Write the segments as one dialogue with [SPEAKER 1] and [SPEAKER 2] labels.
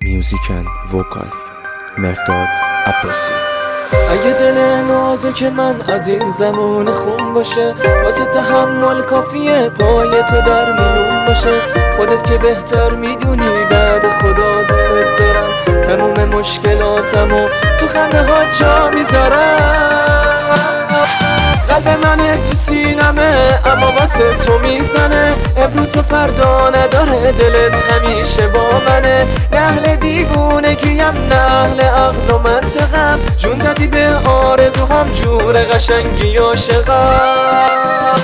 [SPEAKER 1] میوزیک اند وکال مرداد عباسی.
[SPEAKER 2] اگه دل نازک من از این زمان خون باشه، واسه تحمل کافیه پای تو در میون باشه. خودت که بهتر میدونی بعد خدا دوست دارم، تموم مشکلاتمو تو خنده ها جا میذارم. قلب منه تو سینمه اما واسه تو میزنه، امروز و فردا نداره دلت همیشه با منه. نه اهل دیوونگیم نه اهل عقل و منطقم، جون دادی به آرزوهام جور قشنگی عاشقم.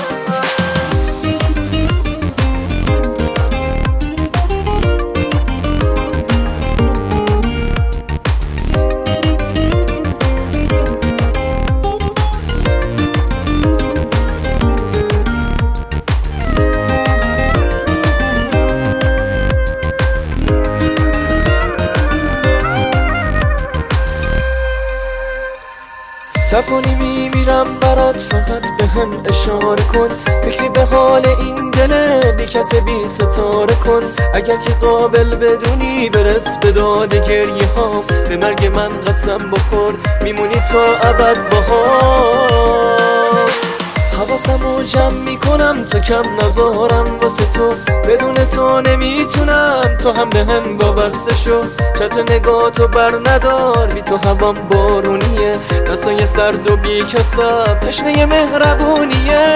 [SPEAKER 2] تپانی میمیرم برات، فقط به هم اشاره کن. فکری به حال این دله بی کس بی ستاره کن. اگر که قابل بدونی برس به داد گریه هام، به مرگ من قسم بخور میمونی تا ابد باهام. حواسمو جمع میکنم تا کم نذارم واسه تو، بدون تو نمیتونم، تو هم به هم وابسته شو. چت نگاهتو بر ندار، بی تو هوام بارونیه، دستای سرد و بی کسم تشنه مهربونیه.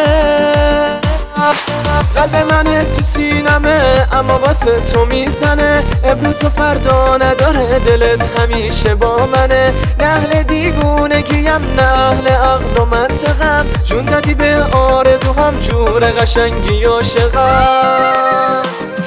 [SPEAKER 2] قلب منه تو سینمه اما واسه تو میزنه، امروز و فردا نداره دلت همیشه با منه. نه اهل دیوونگیم نه اهل عقل و منطقم، جون دادی به آرزوهام جور قشنگی عاشقم.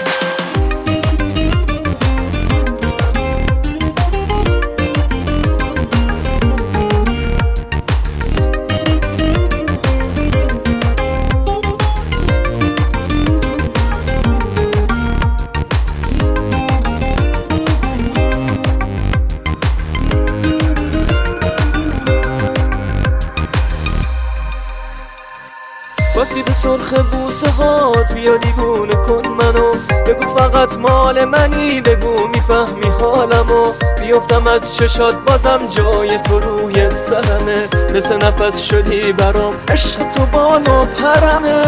[SPEAKER 2] باسی به سرخ بوسه هات بیا دیوونه کن منو، بگو فقط مال منی، بگو میفهمی حالمو. بیفتم از چشات بازم جای تو روی سرمه، مثل نفس شدی برام عشق تو بال و پرمه.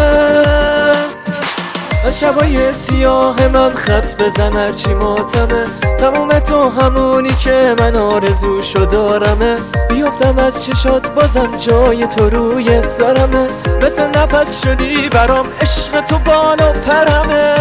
[SPEAKER 2] از شبای سیاه من خط بزن هرچی ماتمه، تموم تو همونی که من آرزوشو دارمه. بیفتم از چشات بازم جای تو روی سرمه، مثل نفس شدی برام عشق تو بال و پرمه.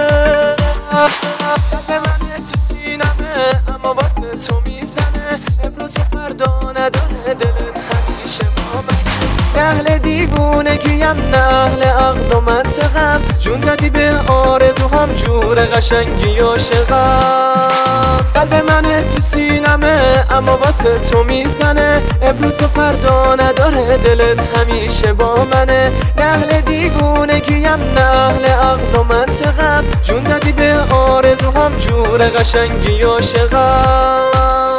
[SPEAKER 2] قلب منه تو سینمه اما واسه تو میزنه، امروز و فردا نداره دلت همیشه با منه. نه اهل دیوونگیم نه اهل عقل و منطقم، جون دادی به آرزوهام جور قشنگی عاشقم. قلب منه تو سینمه اما واسه تو میزنه، امروز و فردا نداره دلت همیشه با منه. نه اهل دیوونگیم نه اهل عقل و منطقم، جون دادی به آرزوهام جور قشنگی عاشقم.